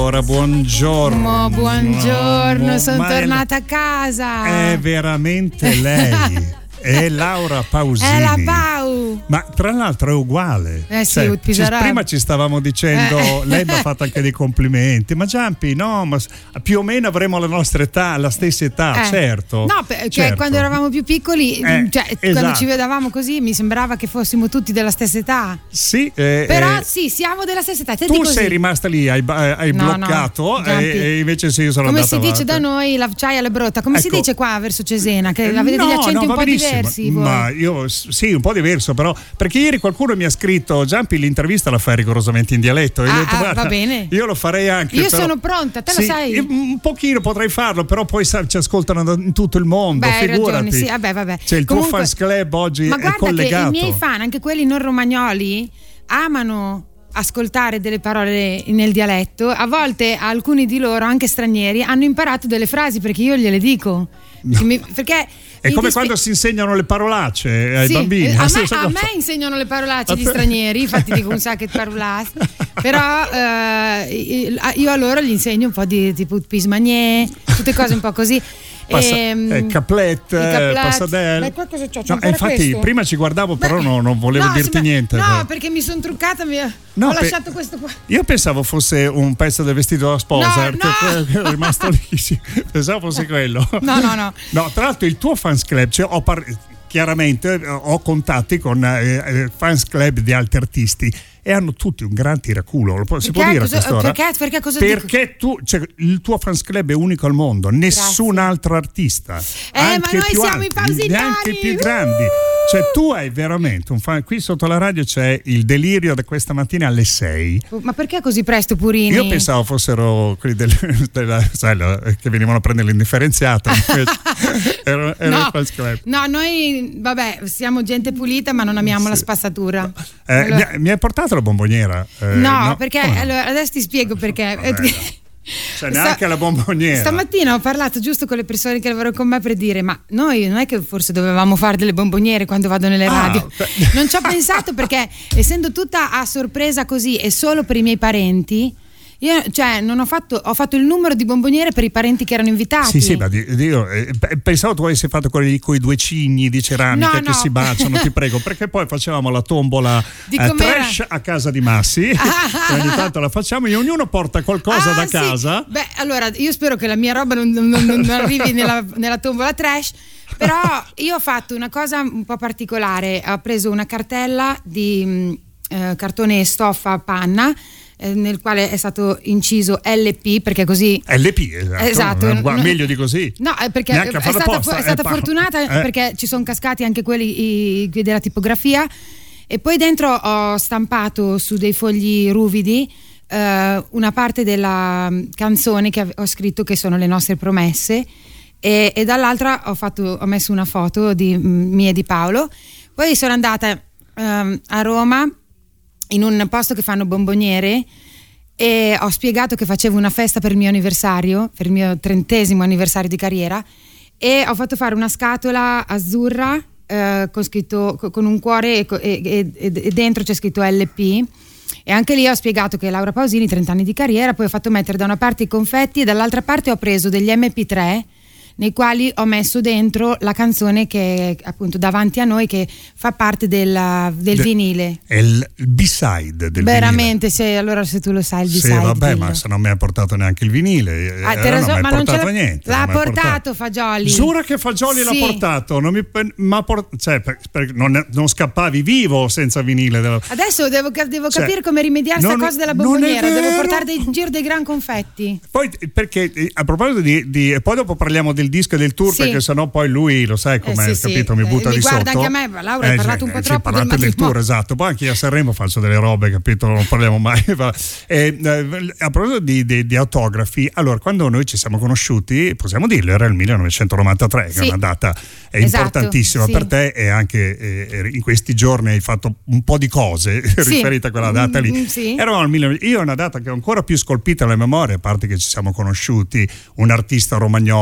allora, buongiorno. Buongiorno, sono tornata a casa. È veramente lei. È Laura Pausini. È la Pau. Ma tra l'altro è uguale. Prima ci stavamo dicendo, lei mi ha fatto anche dei complimenti. Ma Giampi, no, ma più o meno avremo la nostra età, la stessa età, certo. No, perché certo. quando eravamo più piccoli, esatto. quando ci vedevamo così, mi sembrava che fossimo tutti della stessa età. Sì. Però sì, siamo della stessa età. Tu sei rimasta lì, hai bloccato, e invece sì, io sono come andata si dice avanti. da noi, l'acciaia alla brotta. Come si dice qua verso Cesena? Che avete No, degli accenti un po' benissimo. diversi. Ma io sì, un po' diverso, però perché ieri qualcuno mi ha scritto: Giampi, l'intervista la fai rigorosamente in dialetto. E io ho detto, va bene. Io lo farei anche. Io sono pronta, te lo sai. Un pochino potrei farlo, però poi ci ascoltano in tutto il mondo. Beh, figurati. Ragione, sì, vabbè. Cioè, il tuo fans club oggi ma è collegato. Che i miei fan, anche quelli non romagnoli, amano ascoltare delle parole nel dialetto. A volte alcuni di loro, anche stranieri, hanno imparato delle frasi perché io gliele dico. Perché è come quando si insegnano le parolacce ai bambini. A me insegnano le parolacce gli stranieri, infatti dico un sacco di parolacce. Però io a loro gli insegno un po' di tipo pismanier, tutte cose un po' così. Caplet, passadelle. Infatti questo? Prima ci guardavo, però non volevo dirti niente. No, perché mi sono truccata, ho lasciato questo qua. Io pensavo fosse un pezzo del vestito della sposa, perché è rimasto lì. Pensavo fosse quello. No. No, tra l'altro il tuo fans club, chiaramente ho contatti con fans club di altri artisti e hanno tutti un gran tiraculo. Si può dire a quest'ora? Perché il tuo fans club è unico al mondo, nessun altro artista, anche ma noi siamo i pausiniani, neanche più grandi. Cioè tu hai veramente un fan. Qui sotto la radio c'è il delirio da questa mattina alle 6. Ma perché così presto, Purini? Io pensavo fossero quelli che venivano a prendere l'indifferenziata. Era il fans club. No, noi siamo gente pulita, ma non amiamo la spazzatura. Mi hai portato la bomboniera? No, perché allora, adesso ti spiego perché. Cioè neanche la bomboniera. Stamattina ho parlato giusto con le persone che lavorano con me per dire: ma noi non è che forse dovevamo fare delle bomboniere quando vado nelle radio? Non ci ho pensato perché essendo tutta a sorpresa così e solo per i miei parenti, io non ho fatto il numero di bomboniere per i parenti che erano invitati. Sì, ma io pensavo tu avessi fatto quelli con i 2 cigni di ceramica che si baciano, ti prego, perché poi facevamo la tombola trash a casa di Massi, ogni tanto la facciamo e ognuno porta qualcosa da casa. Beh, allora io spero che la mia roba non arrivi nella tombola trash. Però io ho fatto una cosa un po' particolare, ho preso una cartella di cartone e stoffa panna, nel quale è stato inciso LP, perché così LP, esatto. Meglio di così. No, perché è stata fortunata perché ci sono cascati anche quelli della tipografia, e poi dentro ho stampato su dei fogli ruvidi una parte della canzone che ho scritto, che sono le nostre promesse, e dall'altra ho messo una foto di mia e di Paolo. Poi sono andata a Roma in un posto che fanno bomboniere e ho spiegato che facevo una festa per il mio anniversario, per il mio 30° anniversario di carriera, e ho fatto fare una scatola azzurra con scritto con un cuore e dentro c'è scritto LP, e anche lì ho spiegato che Laura Pausini, 30 anni di carriera. Poi ho fatto mettere da una parte i confetti e dall'altra parte ho preso degli MP3 nei quali ho messo dentro la canzone che è appunto davanti a noi, che fa parte del vinile. È il B-side del veramente vinile. Allora se tu lo sai il B-side. Sì, vabbè, dillo. Ma se non mi ha portato neanche il vinile, non mi ha portato niente. L'ha portato Fagioli. Giura che Fagioli l'ha portato? Non scappavi vivo senza vinile. Adesso devo capire come rimediare a questa cosa della bomboniera. Devo portare in giro dei gran confetti. Poi perché a proposito di poi dopo parliamo del disco e del tour, perché sennò poi lui lo sai com'è, capito? Mi butta di sotto. Guarda anche a me, Laura, hai parlato un po' troppo del tour, esatto. Poi anche io a Sanremo faccio delle robe, capito? Non parliamo mai. A proposito di autografi, allora quando noi ci siamo conosciuti, possiamo dirlo, era il 1993, che è una data importantissima per te, e anche in questi giorni hai fatto un po' di cose riferite a quella data lì. Eravamo io è una data che ho ancora più scolpita nella memoria, a parte che ci siamo conosciuti, un artista romagnola che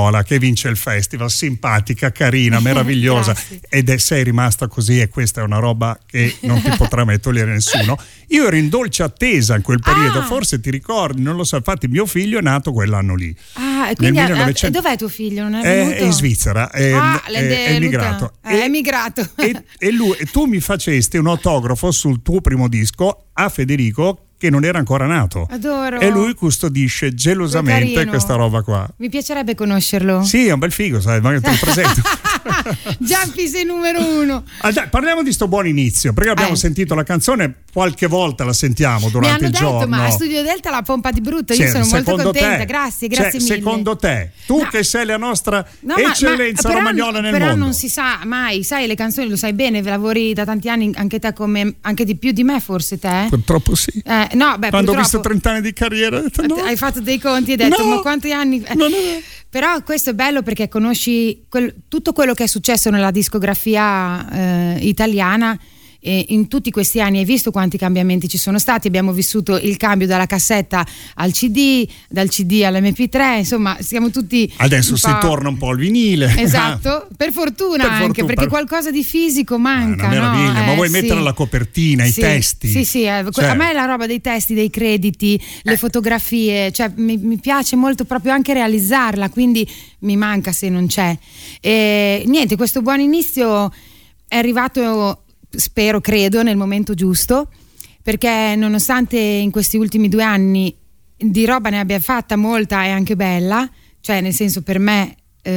vince il festival, simpatica, carina, meravigliosa, ed sei rimasta così, e questa è una roba che non ti potrà mai togliere nessuno. Io ero in dolce attesa in quel periodo, forse ti ricordi, non lo so, infatti mio figlio è nato quell'anno lì. E quindi 1900... dov'è tuo figlio? Non è in Svizzera, è emigrato. È emigrato. E tu mi facesti un autografo sul tuo primo disco a Federico, che non era ancora nato. Adoro. E lui custodisce gelosamente questa roba qua. Mi piacerebbe conoscerlo. Sì, è un bel figo, sai, magari te lo presento. Giampi sei numero 1. Parliamo di sto buon inizio, perché abbiamo sentito la canzone, qualche volta la sentiamo durante il giorno. Ma a Studio Delta la pompa di brutto, io sono molto contenta, grazie mille. Secondo te, tu che sei la nostra eccellenza romagnola nel mondo. Però non si sa mai, sai le canzoni, lo sai bene, lavori da tanti anni, anche te anche di più di me forse te. Purtroppo sì. Quando ho visto 30 anni di carriera ho detto, hai fatto dei conti e hai detto ma quanti anni Però questo è bello perché conosci tutto quello che è successo nella discografia italiana. E in tutti questi anni hai visto quanti cambiamenti ci sono stati. Abbiamo vissuto il cambio dalla cassetta al CD, dal CD all'MP3, insomma siamo tutti adesso si torna un po' al vinile. Esatto, per fortuna, perché qualcosa di fisico manca. Una meraviglia, ma vuoi mettere la copertina, i testi? Sì, a me la roba dei testi, dei crediti, le fotografie, cioè mi piace molto proprio anche realizzarla, quindi mi manca se non c'è. E niente, questo buon inizio è arrivato, credo, nel momento giusto, perché nonostante in questi ultimi 2 anni di roba ne abbia fatta molta e anche bella, cioè nel senso per me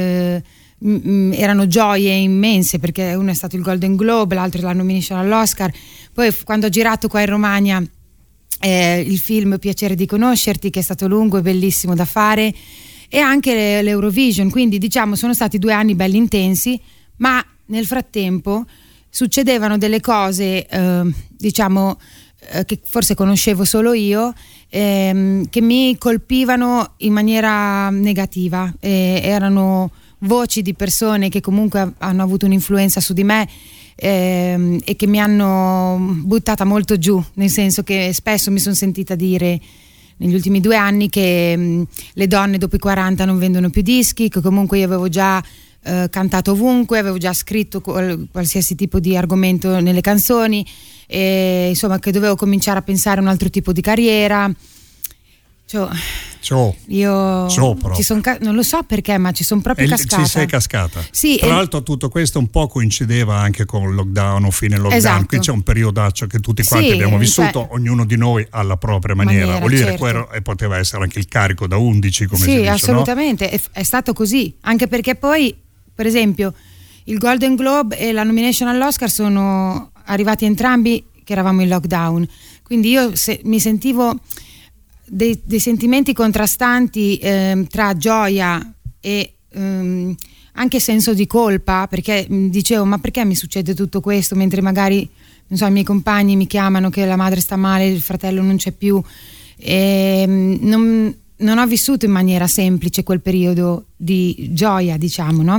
erano gioie immense, perché uno è stato il Golden Globe, l'altro è la nomination all'Oscar, poi quando ho girato qua in Romagna il film Piacere di conoscerti, che è stato lungo e bellissimo da fare, e anche l'Eurovision, quindi diciamo sono stati 2 anni belli intensi, ma nel frattempo succedevano delle cose che forse conoscevo solo io, che mi colpivano in maniera negativa, erano voci di persone che comunque hanno avuto un'influenza su di me e che mi hanno buttata molto giù, nel senso che spesso mi sono sentita dire negli ultimi 2 anni che le donne dopo i 40 non vendono più dischi, che comunque io avevo già cantato ovunque, avevo già scritto qualsiasi tipo di argomento nelle canzoni, e insomma che dovevo cominciare a pensare a un altro tipo di carriera. Io non lo so perché, ma ci sono proprio cascata. Ci sei cascata. Sì, tra l'altro tutto questo un po' coincideva anche con il lockdown o fine lockdown. Esatto. Qui c'è un periodaccio che tutti quanti abbiamo vissuto, ognuno di noi alla propria maniera. Vuol dire quello, e poteva essere anche il carico da 11, come si dice. Sì, assolutamente, no? È stato così, anche perché poi per esempio il Golden Globe e la nomination all'Oscar sono arrivati entrambi che eravamo in lockdown, quindi io mi sentivo dei sentimenti contrastanti tra gioia e anche senso di colpa, perché dicevo ma perché mi succede tutto questo mentre magari non so, i miei compagni mi chiamano che la madre sta male, il fratello non c'è più, e non ho vissuto in maniera semplice quel periodo di gioia, diciamo, no?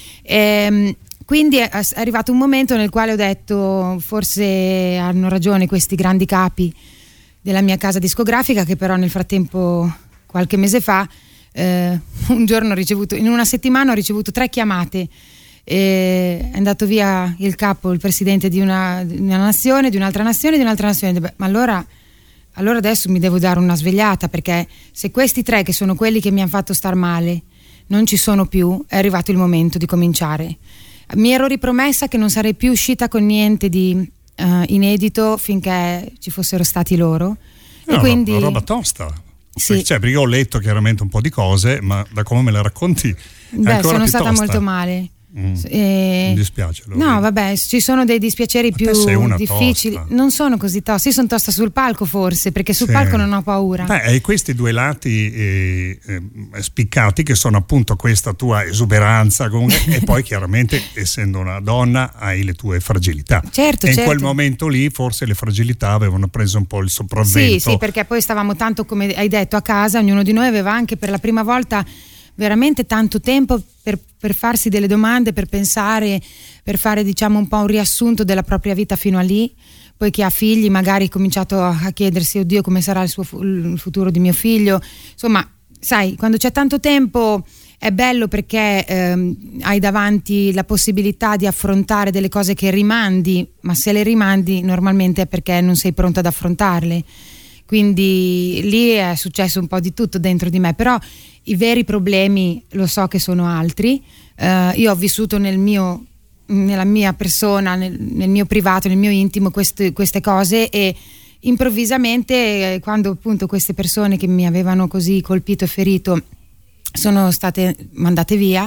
Quindi è arrivato un momento nel quale ho detto forse hanno ragione questi grandi capi della mia casa discografica, che però nel frattempo qualche mese fa un giorno in una settimana ho ricevuto 3 chiamate. È andato via il capo, il presidente di una nazione, di un'altra nazione, di un'altra nazione. Beh, ma allora adesso mi devo dare una svegliata, perché se questi 3 che sono quelli che mi hanno fatto star male non ci sono più, è arrivato il momento di cominciare. Mi ero ripromessa che non sarei più uscita con niente di inedito finché ci fossero stati loro. E quindi una roba tosta. Sì. Perché io ho letto chiaramente un po' di cose, ma da come me le racconti sono stata molto male. Mi dispiace. No, vabbè, ci sono dei dispiaceri più difficili. Tosta. Non sono così tosti. Io sono tosta sul palco, forse, perché sul palco non ho paura. Hai questi 2 lati spiccati, che sono appunto questa tua esuberanza e poi chiaramente, essendo una donna, hai le tue fragilità. Certo, in quel momento lì forse le fragilità avevano preso un po' il sopravvento. Sì, perché poi stavamo tanto, come hai detto, a casa. Ognuno di noi aveva anche per la prima volta veramente tanto tempo per farsi delle domande, per pensare, per fare diciamo un po' un riassunto della propria vita fino a lì. Poi chi ha figli magari ha cominciato a chiedersi oddio come sarà il futuro di mio figlio, insomma sai, quando c'è tanto tempo è bello perché hai davanti la possibilità di affrontare delle cose che rimandi, ma se le rimandi normalmente è perché non sei pronta ad affrontarle. Quindi lì è successo un po' di tutto dentro di me, però i veri problemi lo so che sono altri. Io ho vissuto nella mia persona, nel mio privato, nel mio intimo queste cose, e improvvisamente quando appunto queste persone che mi avevano così colpito e ferito sono state mandate via,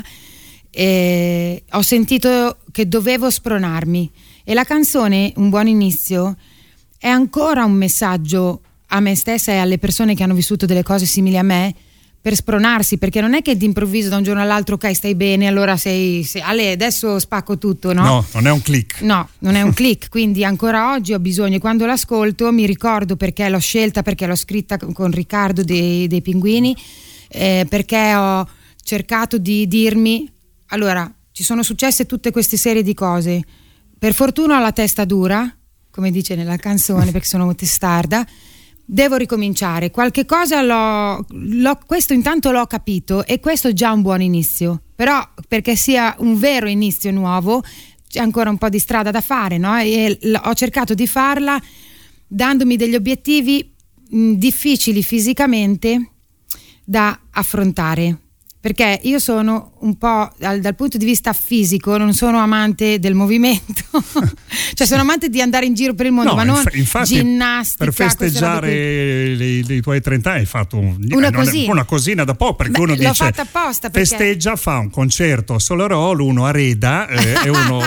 ho sentito che dovevo spronarmi, e la canzone Un buon inizio è ancora un messaggio a me stessa e alle persone che hanno vissuto delle cose simili a me, per spronarsi, perché non è che d'improvviso da un giorno all'altro ok, stai bene, allora Ale, adesso spacco tutto, no? No, non è un click. No, non è un click, quindi ancora oggi ho bisogno, e quando l'ascolto mi ricordo perché l'ho scelta, perché l'ho scritta con Riccardo dei Pinguini, perché ho cercato di dirmi, allora, ci sono successe tutte queste serie di cose, per fortuna ho la testa dura, come dice nella canzone, perché sono testarda, devo ricominciare, qualche cosa questo intanto l'ho capito, e questo è già un buon inizio, però perché sia un vero inizio nuovo c'è ancora un po' di strada da fare, no? E ho cercato di farla dandomi degli obiettivi difficili fisicamente da affrontare, perché io sono un po' dal punto di vista fisico, non sono amante del movimento, cioè sono amante di andare in giro per il mondo, ma non ginnastica. Per festeggiare i tuoi 30 anni hai fatto una cosina da poco, perché uno dice, fatta apposta perché festeggia, fa un concerto a Solerol, uno a Reda e uno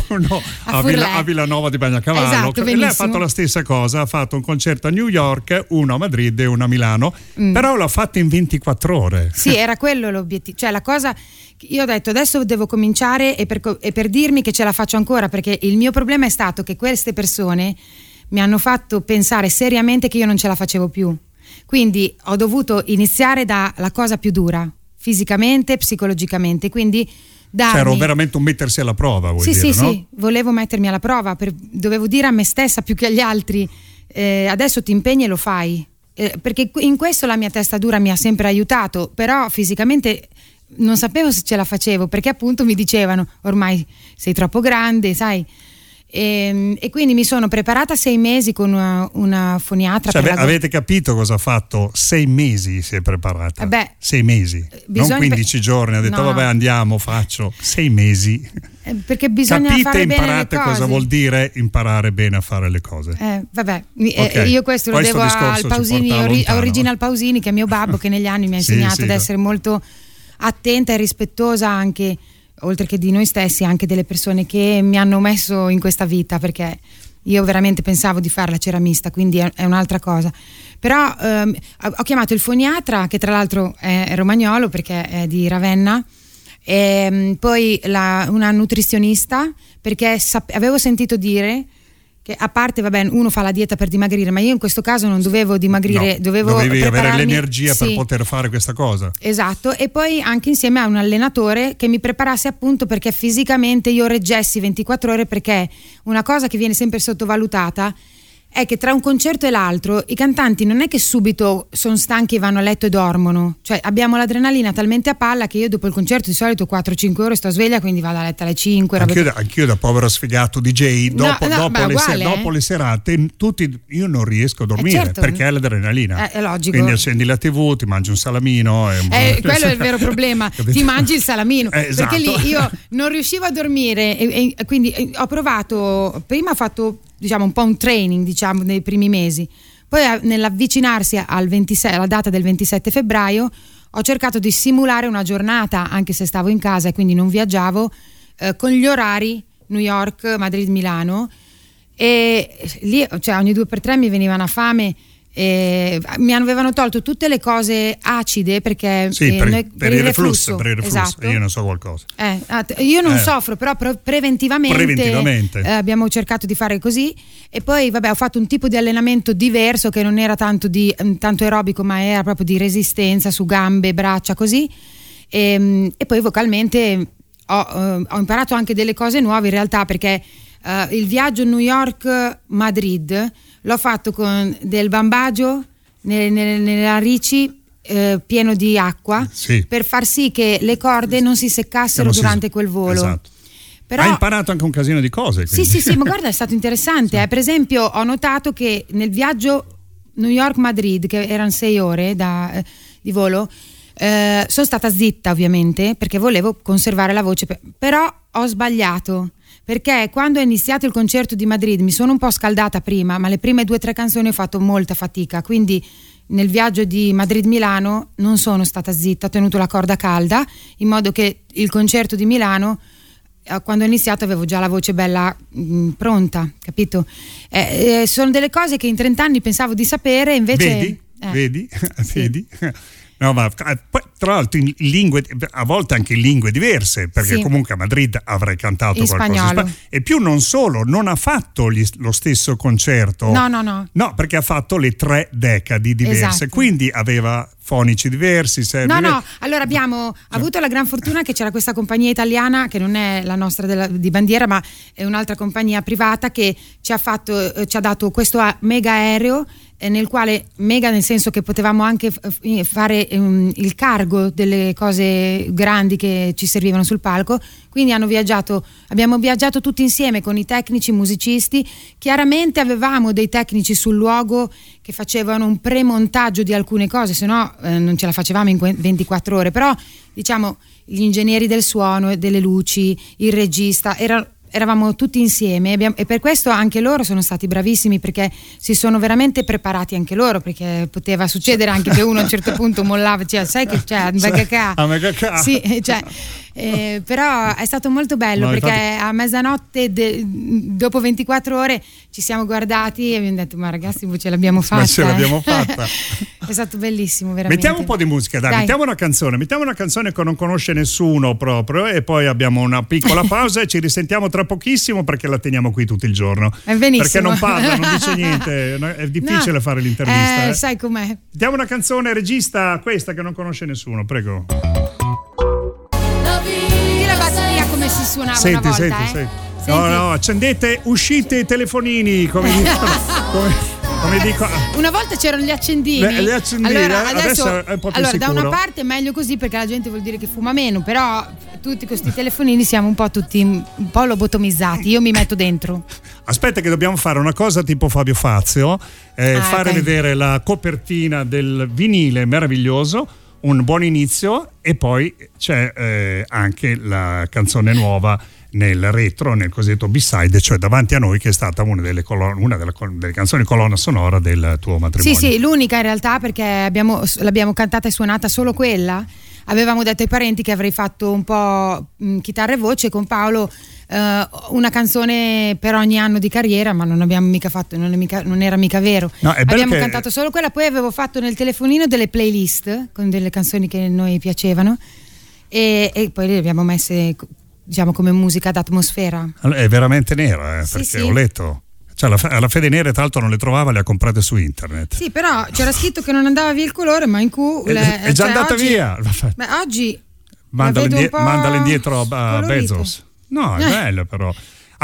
a Villanova di Bagnacavallo. Esatto, lei ha fatto la stessa cosa, ha fatto un concerto a New York, uno a Madrid e uno a Milano, però l'ha fatto in 24 ore. Sì, era quello l'obiettivo, cioè la cosa, io ho detto adesso devo cominciare, e per dirmi che ce la faccio ancora, perché il mio problema è stato che queste persone mi hanno fatto pensare seriamente che io non ce la facevo più, quindi ho dovuto iniziare dalla cosa più dura, fisicamente, psicologicamente, quindi c'era veramente un mettersi alla prova, vuoi dire, no? Sì, volevo mettermi alla prova, dovevo dire a me stessa più che agli altri, adesso ti impegni e lo fai. Perché in questo la mia testa dura mi ha sempre aiutato, però fisicamente non sapevo se ce la facevo, perché appunto mi dicevano ormai sei troppo grande, sai, e quindi mi sono preparata 6 mesi con una foniatra. Cioè, avete capito cosa ha fatto? 6 mesi si è preparata. 6 mesi, non 15 giorni, ha detto no. Vabbè, andiamo, faccio 6 mesi. Perché bisogna fare bene le cose. Imparate cosa vuol dire imparare bene a fare le cose. Okay. Io questo lo devo al Pausini, a Original Pausini, che è mio babbo, che negli anni mi ha insegnato ad essere molto attenta e rispettosa anche, oltre che di noi stessi, anche delle persone che mi hanno messo in questa vita, perché io veramente pensavo di fare la ceramista, quindi è un'altra cosa. Però ho chiamato il foniatra, che tra l'altro è romagnolo perché è di Ravenna, e poi una nutrizionista, perché avevo sentito dire che, a parte uno fa la dieta per dimagrire, ma io in questo caso non dovevo dimagrire, dovevi avere l'energia per poter fare questa cosa. Esatto, e poi anche insieme a un allenatore che mi preparasse, appunto perché fisicamente io reggessi 24 ore, perché una cosa che viene sempre sottovalutata è che tra un concerto e l'altro i cantanti non è che subito sono stanchi e vanno a letto e dormono, cioè abbiamo l'adrenalina talmente a palla che io dopo il concerto di solito 4-5 ore sto sveglia, quindi vado a letto alle 5. Anch'io da povero sfigato DJ dopo le serate io non riesco a dormire, certo, perché è l'adrenalina, è logico, quindi accendi la TV, ti mangi un salamino quello è il vero problema. Ti mangi il salamino, esatto. Perché lì io non riuscivo a dormire, e quindi ho provato, prima ho fatto un po' un training nei primi mesi, poi nell'avvicinarsi alla data del 27 febbraio ho cercato di simulare una giornata, anche se stavo in casa e quindi non viaggiavo, con gli orari New York, Madrid, Milano, e lì ogni 2x3 mi veniva una fame. Mi avevano tolto tutte le cose acide, perché per il reflusso. Esatto. Io ne so qualcosa, io non soffro, però preventivamente abbiamo cercato di fare così. E poi ho fatto un tipo di allenamento diverso, che non era tanto aerobico, ma era proprio di resistenza su gambe, braccia, così, e poi vocalmente ho imparato anche delle cose nuove in realtà, perché il viaggio New York-Madrid l'ho fatto con del bambaggio nelle narici pieno di acqua, sì, per far sì che le corde non si seccassero durante quel volo. Esatto. Però, hai imparato anche un casino di cose. Sì, ma guarda, è stato interessante. Per esempio, ho notato che nel viaggio New York-Madrid, che erano 6 ore di volo, sono stata zitta ovviamente perché volevo conservare la voce, però ho sbagliato, perché quando è iniziato il concerto di Madrid mi sono un po' scaldata prima, ma le prime 2 o 3 canzoni ho fatto molta fatica, quindi nel viaggio di Madrid-Milano non sono stata zitta, ho tenuto la corda calda in modo che il concerto di Milano, quando ho iniziato avevo già la voce bella pronta, capito? Sono delle cose che in 30 anni pensavo di sapere, invece vedi? Sì. No, ma poi, tra l'altro in lingue, a volte anche in lingue diverse, perché comunque a Madrid avrei cantato in qualcosa spagnolo. E più non solo, non ha fatto lo stesso concerto. No, perché ha fatto le 3 decadi diverse, esatto. Quindi aveva fonici diversi. Allora abbiamo avuto la gran fortuna che c'era questa compagnia italiana, che non è la nostra di bandiera, ma è un'altra compagnia privata, che ci ha dato questo mega aereo, nel quale, mega nel senso che potevamo anche fare il cargo delle cose grandi che ci servivano sul palco. Quindi abbiamo viaggiato tutti insieme con i tecnici, i musicisti. Chiaramente avevamo dei tecnici sul luogo che facevano un premontaggio di alcune cose, se no non ce la facevamo in 24 ore, però diciamo gli ingegneri del suono e delle luci, il regista, eravamo tutti insieme e per questo anche loro sono stati bravissimi, perché si sono veramente preparati anche loro, perché poteva succedere anche che uno a un certo punto mollava, sai che c'è sì, però è stato molto bello, perché a mezzanotte dopo 24 ore ci siamo guardati e abbiamo detto: ma ragazzi, ce l'abbiamo fatta. È stato bellissimo, veramente. Mettiamo un po' di musica, dai. Mettiamo una canzone che non conosce nessuno proprio, e poi abbiamo una piccola pausa e ci risentiamo tra pochissimo, perché la teniamo qui tutto il giorno. È benissimo. Perché non parla, non dice niente, è difficile fare l'intervista. Sai com'è. Mettiamo una canzone, regista, questa che non conosce nessuno, prego. Vedi la batteria come si suonava una volta? Senti. No, accendete, uscite i telefonini, come dico. Una volta c'erano gli accendini. Allora, adesso è un po' più sicuro. Da una parte è meglio così, perché la gente vuol dire che fuma meno, però tutti questi telefonini siamo un po' lobotomizzati. Io mi metto dentro. Aspetta che dobbiamo fare una cosa tipo Fabio Fazio, fare vedere la copertina del vinile meraviglioso, un buon inizio, e poi c'è anche la canzone nuova nel retro, nel cosiddetto B-side, cioè davanti a noi, che è stata una delle canzoni colonna sonora del tuo matrimonio. Sì, l'unica in realtà, perché l'abbiamo cantata e suonata solo quella. Avevamo detto ai parenti che avrei fatto un po' chitarra e voce con Paolo, una canzone per ogni anno di carriera, ma non abbiamo mica fatto, non era mica vero. No, abbiamo cantato solo quella, poi avevo fatto nel telefonino delle playlist con delle canzoni che a noi piacevano, e poi le abbiamo messe, diciamo, come musica d'atmosfera. Allora, è veramente nera, perché sì. Ho letto. Cioè, la Fede Nere, tra l'altro, non le trovava, le ha comprate su internet. Sì, però c'era scritto che non andava via il colore, ma in è già andata via. Beh, oggi mandala indietro a Bezos. No, è bello, però.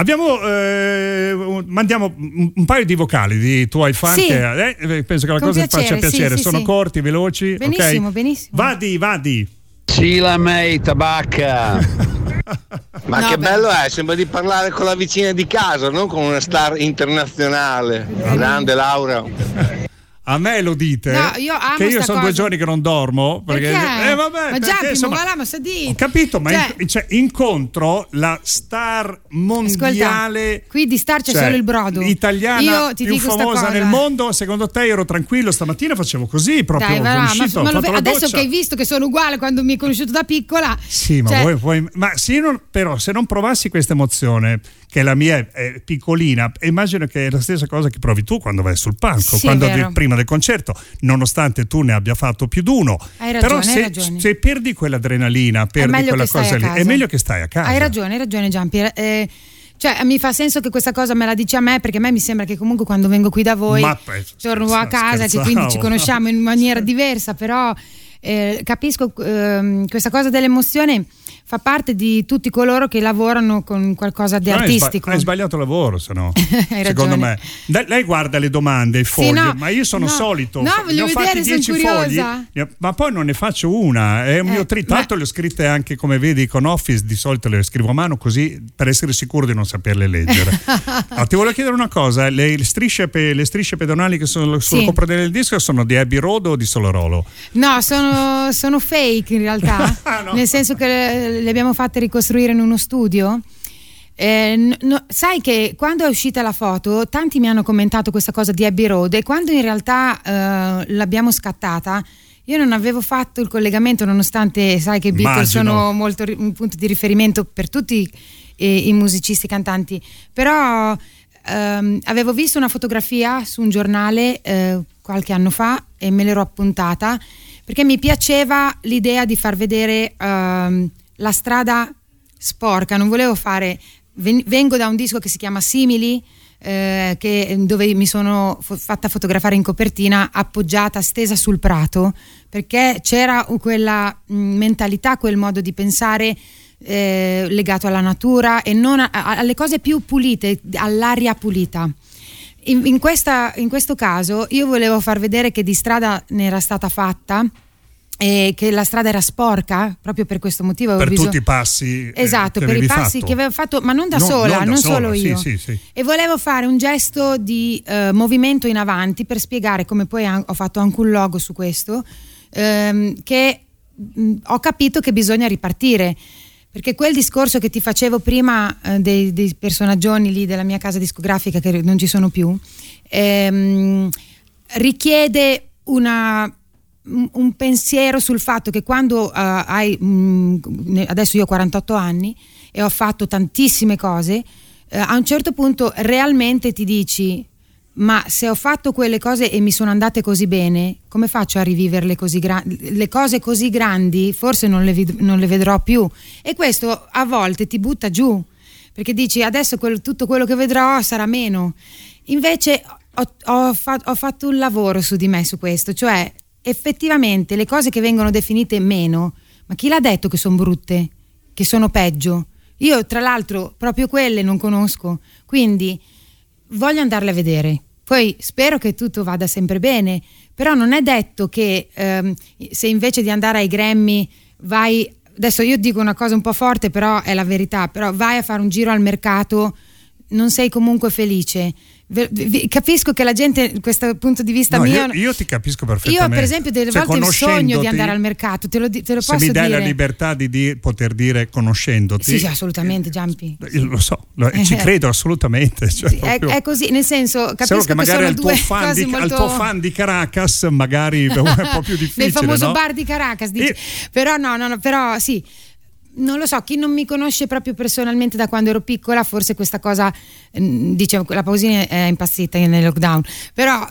Mandiamo un paio di vocali di tuoi fan, sì, che penso che la cosa ti faccia piacere. Sì, sono corti, veloci. Benissimo, okay? Benissimo. Vadi. Sì, la mei tabacca. Ma che bello è, sembra di parlare con la vicina di casa, non con una star internazionale. Grande Laura. A me lo dite? No, io amo che io cosa. sono 2 giorni che non dormo, perché vabbè, ma già ma se di. Ho capito, ma incontro la star mondiale. Ascolta, qui di star c'è solo il brodo. Italiana, io ti più dico famosa nel mondo. Secondo te ero tranquillo stamattina? Facevo così proprio. Dai, uscito, adesso che hai visto che sono uguale quando mi hai conosciuto da piccola. Sì, ma ma se non provassi questa emozione, che la mia è piccolina, immagino che è la stessa cosa che provi tu quando vai sul palco, sì, quando prima del concerto, nonostante tu ne abbia fatto più di uno. Hai ragione, però hai ragione. Se perdi quell'adrenalina, perdi quella cosa lì, è meglio che stai a casa. Hai ragione Giampi. Cioè, mi fa senso che questa cosa me la dici a me, perché a me mi sembra che comunque quando vengo qui da voi torno a casa, che quindi ci conosciamo in maniera diversa, però capisco questa cosa dell'emozione. fa parte di tutti coloro che lavorano con qualcosa di artistico. Hai sbagliato lavoro, se no. Secondo me. Lei guarda le domande, i fogli, ma io sono solito. No, voglio vedere, sono curiosa. Ma poi non ne faccio una. È un mio tritto, le ho scritte anche, come vedi, con Office, di solito le scrivo a mano così per essere sicuro di non saperle leggere. Ti volevo chiedere una cosa, le strisce pedonali che sono sul copertina del disco sono di Abbey Road o di Solarolo? No, sono fake in realtà, no. Nel senso che le abbiamo fatte ricostruire in uno studio. Sai che quando è uscita la foto tanti mi hanno commentato questa cosa di Abbey Road, e quando in realtà l'abbiamo scattata io non avevo fatto il collegamento, nonostante sai che i Beatles sono molto un punto di riferimento per tutti i musicisti cantanti, però avevo visto una fotografia su un giornale qualche anno fa e me l'ero appuntata perché mi piaceva l'idea di far vedere la strada sporca. Non volevo fare, vengo da un disco che si chiama Simili, dove mi sono fatta fotografare in copertina appoggiata, stesa sul prato, perché c'era quella mentalità, quel modo di pensare legato alla natura e non alle cose più pulite, all'aria pulita. In questo caso io volevo far vedere che di strada ne era stata fatta e che la strada era sporca, proprio per questo motivo per tutti i passi per i passi che avevo fatto, ma non solo io. Sì. E volevo fare un gesto di movimento in avanti per spiegare, come poi ho fatto anche un logo su questo, che ho capito che bisogna ripartire, perché quel discorso che ti facevo prima dei personaggioni lì della mia casa discografica che non ci sono più, richiede un pensiero sul fatto che quando adesso io ho 48 anni e ho fatto tantissime cose, a un certo punto realmente ti dici: ma se ho fatto quelle cose e mi sono andate così bene, come faccio a riviverle così le cose così grandi forse non le vedrò più, e questo a volte ti butta giù, perché dici adesso tutto quello che vedrò sarà meno. Invece ho fatto un lavoro su di me, su questo, cioè effettivamente le cose che vengono definite meno, ma chi l'ha detto che sono brutte, che sono peggio? Io tra l'altro proprio quelle non conosco, quindi voglio andarle a vedere. Poi spero che tutto vada sempre bene, però non è detto che se invece di andare ai Grammy vai, adesso io dico una cosa un po' forte però è la verità, però vai a fare un giro al mercato, non sei comunque felice. Capisco che la gente, questo punto di vista mio, io ti capisco perfettamente. Io per esempio delle volte il sogno di andare al mercato, te lo posso dire. Se mi dai la libertà di poter dire conoscendoti. Sì, assolutamente, Giampi. Lo so, ci credo assolutamente. Cioè, sì, è così, nel senso, capisco che magari al tuo fan di Caracas magari è un po' più difficile. Nel famoso no? bar di Caracas, dici. Però no, però sì. Non lo so, chi non mi conosce proprio personalmente da quando ero piccola, forse questa cosa dice la Pausini è impazzita nel lockdown, però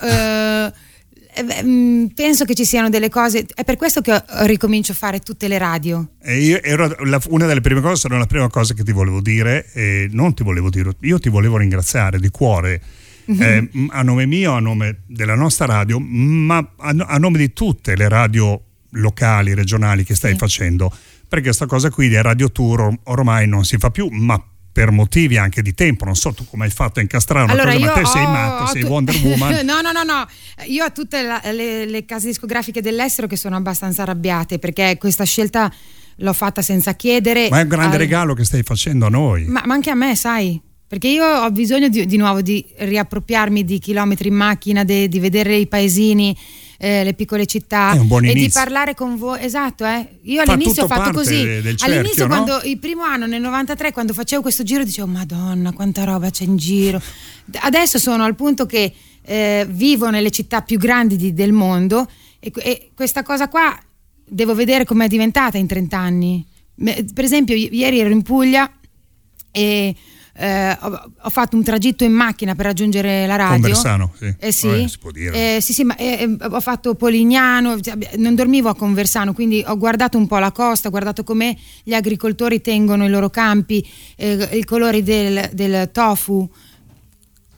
penso che ci siano delle cose, è per questo che ricomincio a fare tutte le radio. E una delle prime cose, sarà la prima cosa che ti volevo dire, non ti volevo dire, io ti volevo ringraziare di cuore. A nome mio, a nome della nostra radio, ma a nome di tutte le radio locali, regionali che stai facendo, perché questa cosa qui di radio tour ormai non si fa più, ma per motivi anche di tempo. Non so tu come hai fatto a incastrare una cosa, ma te sei matto, sei Wonder Woman. No, io ho tutte le case discografiche dell'estero che sono abbastanza arrabbiate, perché questa scelta l'ho fatta senza chiedere. Ma è un grande regalo che stai facendo a noi. Ma anche a me, sai, perché io ho bisogno di nuovo di riappropriarmi di chilometri in macchina, di vedere i paesini, le piccole città, e di parlare con voi. Esatto, io all'inizio ho fatto così all'inizio, no? Quando il primo anno nel 93, quando facevo questo giro, dicevo Madonna quanta roba c'è in giro. Adesso sono al punto che vivo nelle città più grandi del mondo, e questa cosa qua devo vedere com'è diventata in 30 anni. Per esempio ieri ero in Puglia e ho fatto un tragitto in macchina per raggiungere la radio. Conversano, sì. Sì. Si può dire. Sì, ma ho fatto Polignano, non dormivo a Conversano, quindi ho guardato un po' la costa, ho guardato come gli agricoltori tengono i loro campi, i colori del tofu.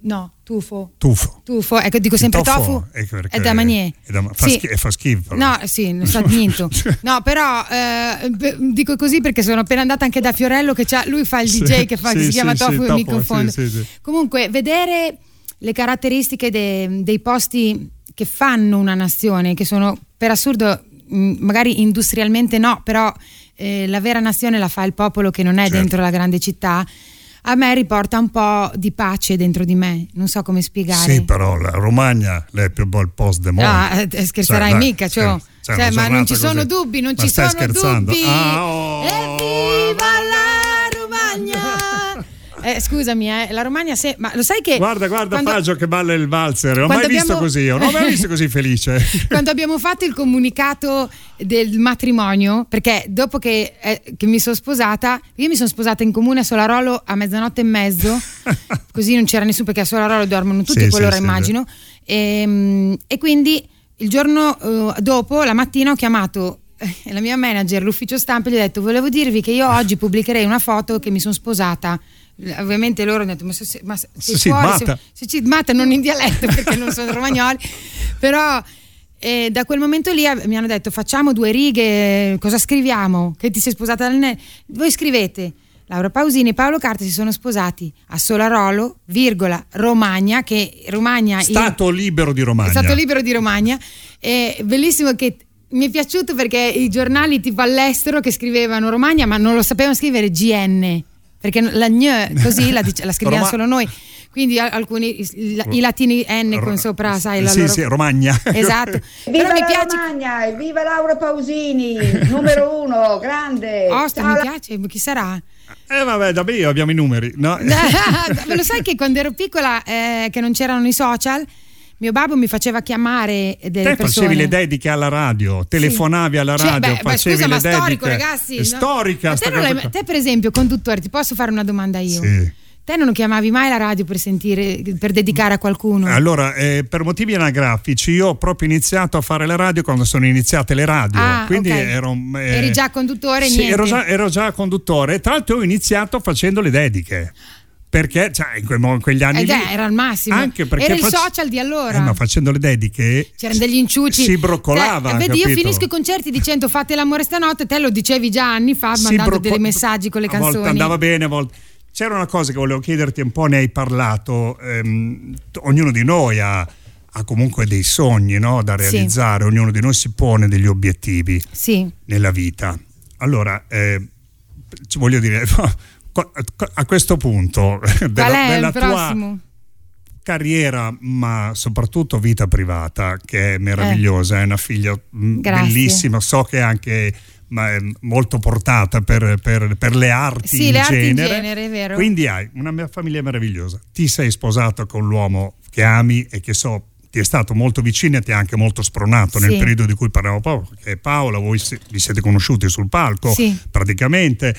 No, tufo. Ecco, dico sempre tofu. È da manier. Fa schifo. No, sì, non so niente. No, però dico così perché sono appena andata anche da Fiorello che lui fa il DJ che si chiama tofu e mi confondo. Sì. Comunque, vedere le caratteristiche dei posti che fanno una nazione, che sono per assurdo, magari industrialmente no, però la vera nazione la fa il popolo che non è dentro la grande città. A me riporta un po' di pace dentro di me, non so come spiegare. Sì, però la Romagna è più bel posto del mondo. Scherzerai mica, ma non ci sono dubbi, non ci sono dubbi. Evviva la Romagna! Scusami, la Romagna ma lo sai che guarda Fagio che balla il valzer, non ho mai visto così felice. Quando abbiamo fatto il comunicato del matrimonio, perché dopo che mi sono sposata, io mi sono sposata in comune a Solarolo a 00:30, così non c'era nessuno, perché a Solarolo dormono tutti a quell'ora, immagino, e quindi il giorno dopo, la mattina, ho chiamato la mia manager, l'ufficio stampa, e gli ho detto: volevo dirvi che io oggi pubblicherei una foto che mi sono sposata. Ovviamente loro hanno detto: ma sei fuori, se matta, non in dialetto perché non sono romagnoli, però da quel momento lì mi hanno detto: facciamo 2 righe, cosa scriviamo? Che ti sei sposata voi scrivete: Laura Pausini e Paolo Carta si sono sposati a Solarolo, Romagna, che Romagna Stato libero di Romagna. È bellissimo, che mi è piaciuto perché i giornali tipo all'estero che scrivevano Romagna ma non lo sapevano scrivere GN, perché la gne così la scriviamo solo noi, quindi alcuni i latini N con sopra, sai, la loro... Sì, Romagna. Esatto. Viva mi piace... Romagna, viva Laura Pausini, numero 1, grande. Mi piace, chi sarà? Vabbè, da me abbiamo i numeri, no? Lo sai che quando ero piccola, che non c'erano i social, mio babbo mi faceva chiamare delle persone. Facevi le dediche alla radio, telefonavi alla radio, facevi le dediche. Storico, ragazzi, storica. Te per esempio, conduttore, ti posso fare una domanda io? Sì. Te non chiamavi mai la radio per dedicare a qualcuno? Allora, per motivi anagrafici, io ho proprio iniziato a fare la radio quando sono iniziate le radio. Quindi eri già conduttore? Sì, ero già conduttore. Tra l'altro ho iniziato facendo le dediche. Perché in quegli anni lì era il massimo, anche perché era il social di allora, ma facendo le dediche c'erano degli inciuci, si broccolava, vedi, capito? io finisco i concerti dicendo fate l'amore stanotte, te lo dicevi già anni fa mandando dei messaggi con le canzoni. A volte andava bene, a volte. C'era una cosa che volevo chiederti, un po' ne hai parlato, ognuno di noi ha comunque dei sogni, no, da realizzare, ognuno di noi si pone degli obiettivi nella vita. Allora, voglio dire, a questo punto della tua carriera, ma soprattutto vita privata, che è meravigliosa, è una figlia bellissima, so che è anche molto portata per le arti in genere, è vero. Quindi hai una mia famiglia meravigliosa, ti sei sposato con l'uomo che ami e che ti è stato molto vicino e ti ha anche molto spronato nel periodo di cui parlavamo poco, che è Paola, voi vi siete conosciuti sul palco praticamente.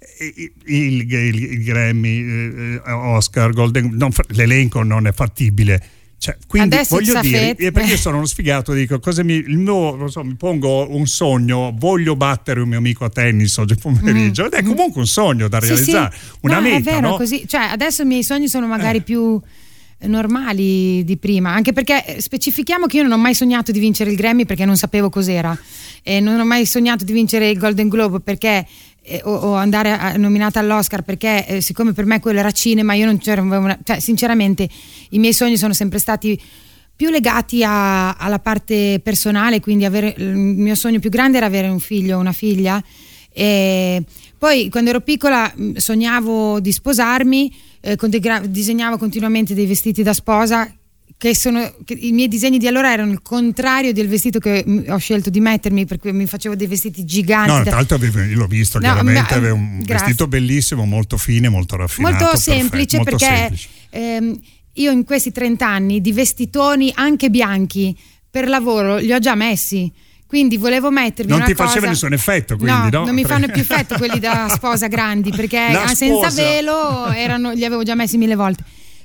Il Grammy, Oscar, Golden, l'elenco non è fattibile. Quindi adesso voglio dire, perché io sono uno sfigato, dico mi pongo un sogno, voglio battere un mio amico a tennis oggi pomeriggio, ed è comunque un sogno da realizzare, una meta, è vero, no? Così, adesso i miei sogni sono magari più normali di prima, anche perché specifichiamo che io non ho mai sognato di vincere il Grammy perché non sapevo cos'era, e non ho mai sognato di vincere il Golden Globe perché o andare nominata all'Oscar perché siccome per me quello era cinema, io non c'era sinceramente i miei sogni sono sempre stati più legati alla parte personale, quindi il mio sogno più grande era avere un figlio o una figlia, e poi quando ero piccola sognavo di sposarmi, disegnavo continuamente dei vestiti da sposa che i miei disegni di allora erano il contrario del vestito che ho scelto di mettermi, per cui mi facevo dei vestiti giganti. No, tra l'altro io l'ho visto, chiaramente avevo un vestito bellissimo, molto fine, molto raffinato, molto semplice, molto perché semplice. Io in questi 30 anni di vestitoni anche bianchi per lavoro li ho già messi, quindi volevo mettermi non una ti cosa... faceva nessun effetto, quindi no? Non mi fanno più effetto quelli da sposa grandi, perché senza velo li avevo già messi 1000 volte.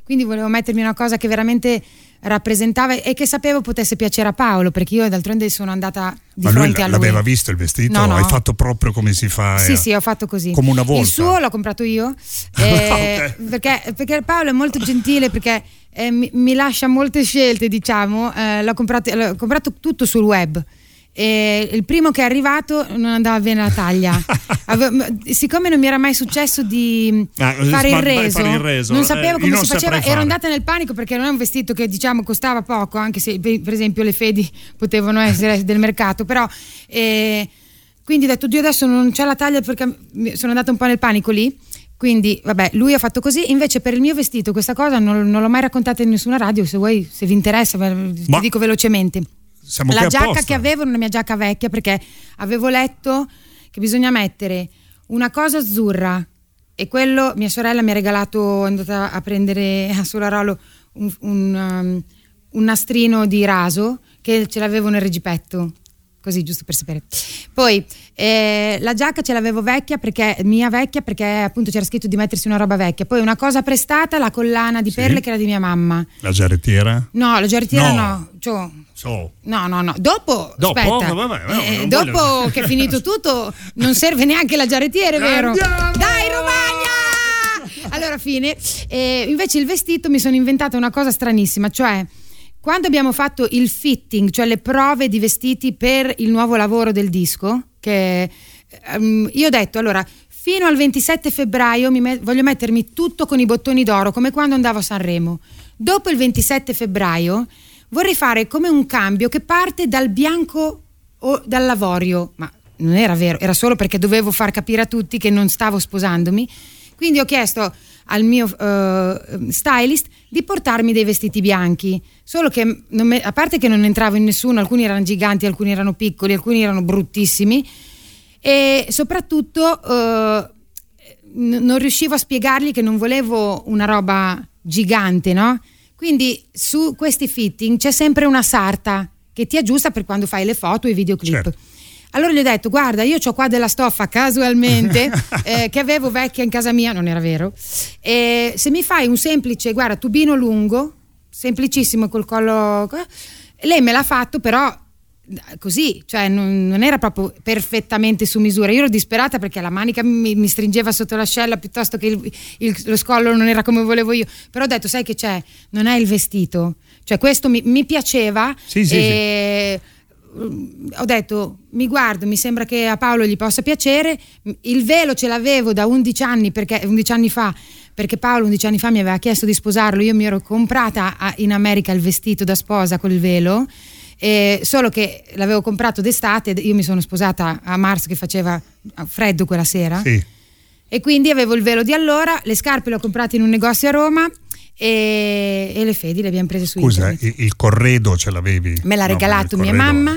quindi volevo mettermi una cosa che veramente rappresentava e che sapevo potesse piacere a Paolo, perché io d'altronde sono andata di fronte a lui. L'aveva visto il vestito? No. Hai fatto proprio come si fa? Sì, ho fatto così. Come una volta. Il suo l'ho comprato io, Okay. perché Paolo è molto gentile, perché mi lascia molte scelte, diciamo. L'ho comprato tutto sul web. E il primo che è arrivato non andava bene la taglia. Siccome non mi era mai successo di fare il reso, non sapevo come si faceva, ero andata nel panico, perché non è un vestito che diciamo costava poco, anche se per esempio le Fedi potevano essere del mercato, però quindi ho detto Dio, adesso non c'è la taglia, perché sono andata un po' nel panico lì. Quindi vabbè, lui ha fatto così. Invece per il mio vestito questa cosa non l'ho mai raccontata in nessuna radio. Se vuoi, se vi interessa, ti dico velocemente. La giacca che avevo era una mia giacca vecchia, perché avevo letto che bisogna mettere una cosa azzurra, e quello mia sorella mi ha regalato, è andata a prendere a Solarolo un nastrino di raso che ce l'avevo nel regipetto, così giusto per sapere. Poi la giacca ce l'avevo vecchia, perché appunto c'era scritto di mettersi una roba vecchia. Poi una cosa prestata, la collana di perle che era di mia mamma. La giarrettiera? No, la giarrettiera no. No. Dopo aspetta. Vabbè, dopo che è finito tutto non serve neanche la giarrettiera, è vero? Dai, Romagna! Allora, fine. Invece il vestito mi sono inventata una cosa stranissima, cioè quando abbiamo fatto il fitting, cioè le prove di vestiti per il nuovo lavoro del disco, che io ho detto, allora, fino al 27 febbraio voglio mettermi tutto con i bottoni d'oro, come quando andavo a Sanremo. Dopo il 27 febbraio vorrei fare come un cambio che parte dal bianco o dall'avorio, ma non era vero, era solo perché dovevo far capire a tutti che non stavo sposandomi. Quindi ho chiesto al mio stylist di portarmi dei vestiti bianchi, solo che a parte che non entravo in nessuno, alcuni erano giganti, alcuni erano piccoli, alcuni erano bruttissimi, e soprattutto non riuscivo a spiegargli che non volevo una roba gigante, no? Quindi su questi fitting c'è sempre una sarta che ti aggiusta per quando fai le foto e i videoclip. Certo. Allora gli ho detto, guarda, io c'ho qua della stoffa casualmente che avevo vecchia in casa mia, non era vero, se mi fai un semplice, guarda, tubino lungo, semplicissimo col collo, lei me l'ha fatto, però così, cioè non era proprio perfettamente su misura. Io ero disperata perché la manica mi stringeva sotto l'ascella, piuttosto che lo scollo non era come volevo io. Però ho detto, sai che c'è, non è il vestito, cioè questo mi piaceva. Sì. Ho detto, mi sembra che a Paolo gli possa piacere. Il velo ce l'avevo da 11 anni fa, perché Paolo 11 anni fa mi aveva chiesto di sposarlo. Io mi ero comprata in America il vestito da sposa col velo, solo che l'avevo comprato d'estate. Io mi sono sposata a marzo, che faceva freddo quella sera, sì. E quindi avevo il velo di allora. Le scarpe le ho comprate in un negozio a Roma, e le Fedi le abbiamo prese su internet. Scusa, il corredo ce l'avevi? Me l'ha regalato mia mamma.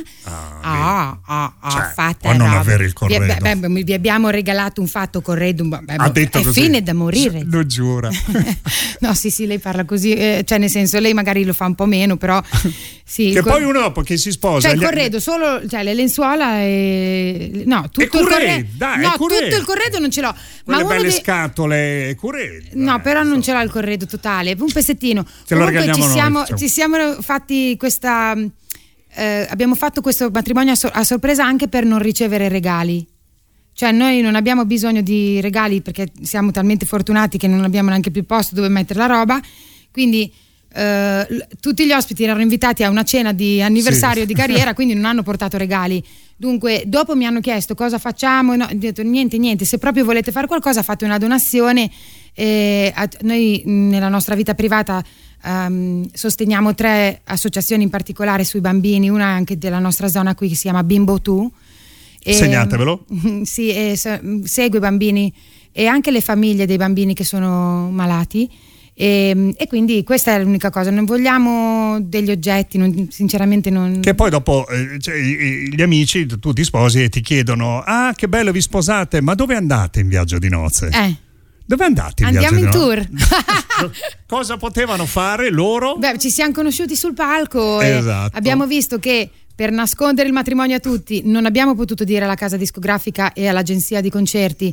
Può non avere il corredo. Vi abbiamo regalato un fatto corredo, ha detto è così. Fine da morire. Lo giura. No, sì, lei parla così, cioè nel senso, lei magari lo fa un po' meno, però sì. Che poi uno dopo che si sposa, cioè il corredo solo, cioè le lenzuola e tutto il corredo non ce l'ho. Quelle belle scatole corredo. No, però non ce l'ho il corredo totale, un pezzettino. Comunque ci siamo fatti questa abbiamo fatto questo matrimonio a sorpresa anche per non ricevere regali. Cioè noi non abbiamo bisogno di regali, perché siamo talmente fortunati che non abbiamo neanche più posto dove mettere la roba. Quindi tutti gli ospiti erano invitati a una cena di anniversario di carriera, quindi non hanno portato regali. Dunque dopo mi hanno chiesto cosa facciamo, ho detto niente, se proprio volete fare qualcosa fate una donazione. Noi nella nostra vita privata sosteniamo 3 associazioni in particolare sui bambini, una anche della nostra zona qui che si chiama Bimbo Tu. Segnatevelo. Sì, segue i bambini e anche le famiglie dei bambini che sono malati. E quindi questa è l'unica cosa, non vogliamo degli oggetti, sinceramente non. Che poi dopo gli amici, tu ti sposi e ti chiedono: ah, che bello, vi sposate, ma dove andate in viaggio di nozze? Dove andate in Andiamo viaggio in di nozze? tour. Cosa potevano fare loro? Beh, ci siamo conosciuti sul palco, esatto. E abbiamo visto che per nascondere il matrimonio a tutti non abbiamo potuto dire alla casa discografica e all'agenzia di concerti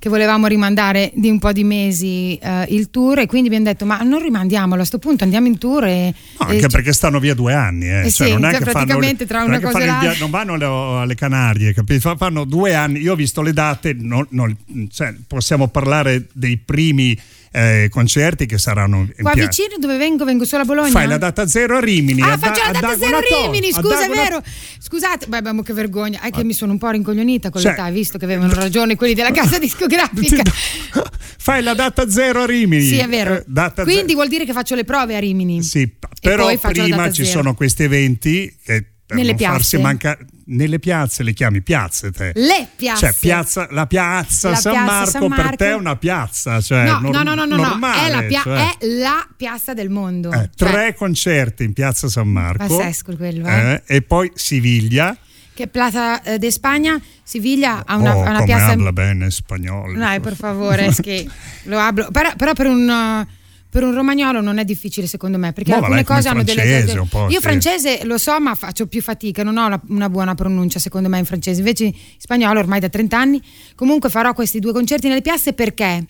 che volevamo rimandare di un po' di mesi il tour, e quindi abbiamo detto ma non rimandiamolo, a sto punto andiamo in tour anche perché stanno via 2 anni cioè sì, non è che praticamente tra una cosa e l'altra non vanno alle Canarie, capito? Fanno 2 anni. Io ho visto le date, cioè, possiamo parlare dei primi concerti che saranno qua vicino dove vengo solo a Bologna. Fai la data 0 a Rimini. Faccio la data 0 a Rimini, scusa, è vero, scusate, beh, che vergogna, è che mi sono un po' rincoglionita con l'età, visto che avevano ragione quelli della casa discografica. Fai la data 0 a Rimini. Sì, è vero, quindi vuol dire che faccio le prove a Rimini. Sì, però prima ci sono questi eventi che nelle piazze. Nelle piazze, le chiami piazze te? Le piazze. Cioè la piazza San Marco per te è una piazza, cioè no, normale, è la piazza del mondo. 3 concerti in piazza San Marco. Pazzesco quello, e poi Siviglia. Che Plaza de España, Siviglia ha una come piazza. Habla bene spagnolo. Dai, per favore, è che lo hablo. Però per un romagnolo non è difficile secondo me, perché alcune cose hanno delle io francese lo so, ma faccio più fatica, non ho una buona pronuncia secondo me in francese, invece in spagnolo ormai da 30 anni. Comunque farò questi 2 concerti nelle piazze perché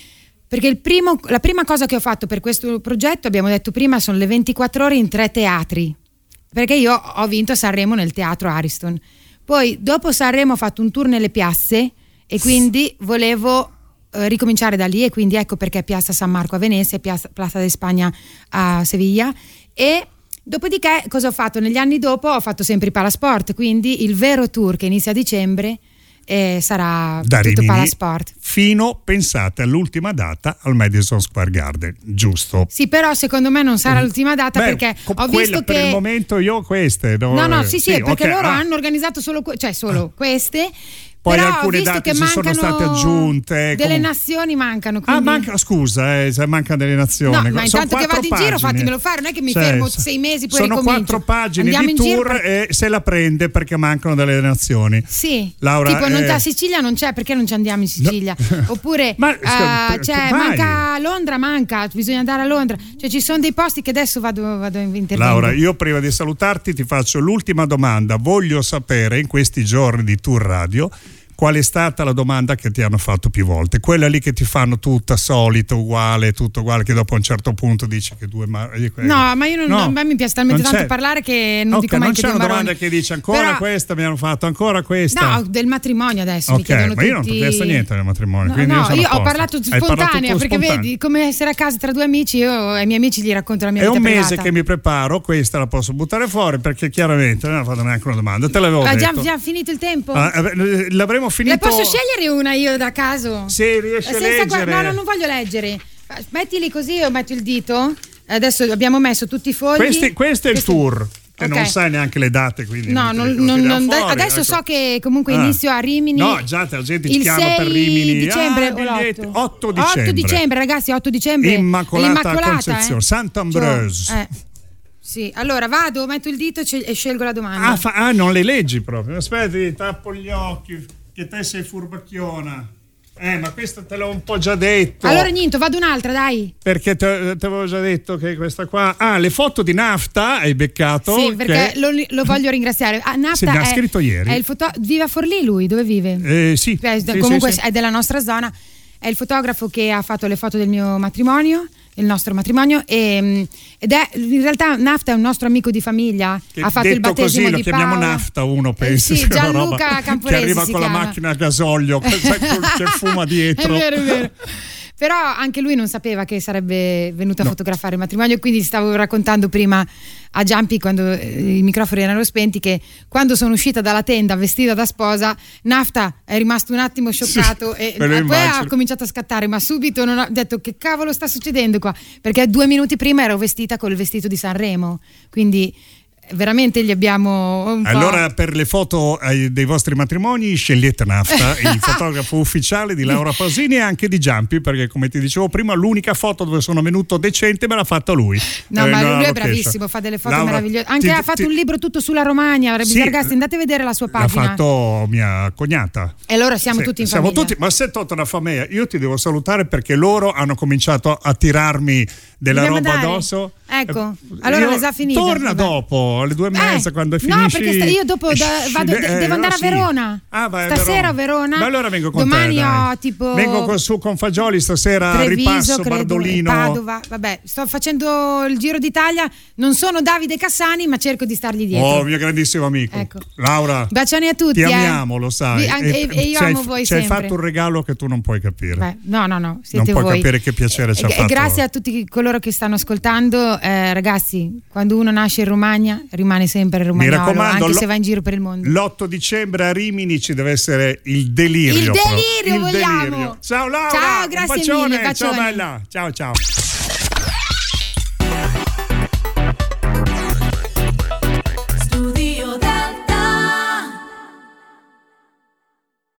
la prima cosa che ho fatto per questo progetto, abbiamo detto prima, sono le 24 ore in 3 teatri, perché io ho vinto Sanremo nel teatro Ariston, poi dopo Sanremo ho fatto un tour nelle piazze e quindi volevo ricominciare da lì, e quindi ecco perché Piazza San Marco a Venezia e Plaza de España a Sevilla. E dopodiché cosa ho fatto? Negli anni dopo ho fatto sempre i Palasport, quindi il vero tour che inizia a dicembre sarà da tutto Rimini Palasport fino, pensate, all'ultima data al Madison Square Garden, giusto? Sì, però secondo me non sarà l'ultima data, perché ho visto che per il momento io ho queste sì, perché loro hanno organizzato solo queste. Poi però alcune date si sono state aggiunte. Delle nazioni mancano. Quindi... mancano delle nazioni. No, ma intanto che vado in giro fatimelo fare, non è che mi fermo 6 mesi poi sono ricomincio. 4 pagine di tour e se la prende perché mancano delle nazioni. Sì, Laura, tipo a Sicilia non c'è, perché non ci andiamo in Sicilia? No. Oppure manca Londra, bisogna andare a Londra. Cioè ci sono dei posti che adesso vado a intervenire. Laura, io prima di salutarti ti faccio l'ultima domanda. Voglio sapere in questi giorni di Tour Radio qual è stata la domanda che ti hanno fatto più volte? Quella lì che ti fanno tutta solita, uguale, tutto uguale, che dopo a un certo punto dici che No, ma io a me mi piace talmente tanto parlare che non dico mai che non c'è una domanda che dice ancora questa, mi hanno fatto ancora questa. No, del matrimonio adesso mi chiedono ma io non ti ho chiesto niente del matrimonio. Io ho parlato spontanea, perché vedi, come essere a casa tra 2 amici, io ai miei amici gli racconto la mia vita privata. È un mese che mi preparo, questa la posso buttare fuori, perché chiaramente non ho fatto neanche una domanda. Te l'avevo detto. Già finito il tempo? L'avremo finito. Le posso scegliere una io da caso? Sì, riesci a leggere. No, non voglio leggere. Mettili così, io metto il dito. Adesso abbiamo messo tutti i fogli. Questo è il tour. Che non sai neanche le date, quindi adesso so che comunque inizio a Rimini. No, già la gente ti chiama per Rimini. Dicembre, 8 dicembre. Ragazzi, 8 dicembre. Immacolata Concezione, Sant'Ambrose. Sì, allora vado, metto il dito e scelgo la domanda. Non le leggi proprio. Aspetta, ti tappo gli occhi, che te sei furbacchiona. Ma questo te l'ho un po' già detto. Allora niente, vado un'altra, dai. Perché ti avevo già detto che questa qua. Le foto di Nafta hai beccato. Sì, perché lo voglio ringraziare. Nafta mi ha scritto ieri. È il vive a Forlì lui, dove vive? Sì. Comunque è della nostra zona. È il fotografo che ha fatto le foto del mio matrimonio, il nostro matrimonio, ed è in realtà Nafta è un nostro amico di famiglia, ha fatto il battesimo così, di lo chiamiamo Paola. Nafta, uno pensa sì, Gianluca Camporesi che arriva con la macchina a gasolio che fuma dietro. È vero. Però anche lui non sapeva che sarebbe venuto a fotografare il matrimonio, quindi stavo raccontando prima a Giampi, quando i microfoni erano spenti, che quando sono uscita dalla tenda vestita da sposa, Nafta è rimasto un attimo scioccato e poi ha cominciato a scattare, ma subito non ha detto che cavolo sta succedendo qua, perché 2 minuti prima ero vestita col vestito di Sanremo, quindi veramente gli abbiamo un po'. Allora, per le foto dei vostri matrimoni scegliete Nafta, il fotografo ufficiale di Laura Pausini e anche di Giampi, perché come ti dicevo prima l'unica foto dove sono venuto decente me l'ha fatta lui. Ma lui è bravissimo, fa delle foto meravigliose, anche ha fatto un libro tutto sulla Romagna, Bisargasti, andate a vedere la sua pagina. L'ha fatto mia cognata. E allora siamo tutti in famiglia. Siamo tutti, ma se tutta una famiglia. Io ti devo salutare perché loro hanno cominciato a tirarmi della roba addosso. Ecco, allora l'è già finita. Torna dopo, alle 2:30 quando finisci. No, perché io dopo devo andare a Verona. Stasera a Verona. Ma allora vengo con domani te. Domani ho tipo. Vengo su con Fagioli stasera. Treviso, ripasso credo, Bardolino. Padova. Vabbè, sto facendo il Giro d'Italia. Non sono Davide Cassani, ma cerco di stargli dietro. Oh, mio grandissimo amico. Ecco. Laura. Bacioni a tutti. Ti amiamo, lo sai. E io amo voi ci hai sempre. fatto un regalo che tu non puoi capire. No. Siete non puoi voi. capire che piacere ci ha fatto. Grazie a tutti coloro che stanno ascoltando. Ragazzi, quando uno nasce in Romagna, rimane sempre romagnolo. Mi raccomando, anche se va in giro per il mondo. L'8 dicembre a Rimini ci deve essere il delirio. Il delirio vogliamo. Ciao Laura. Ciao, grazie un bacione. mille. Ciao bella. Ciao.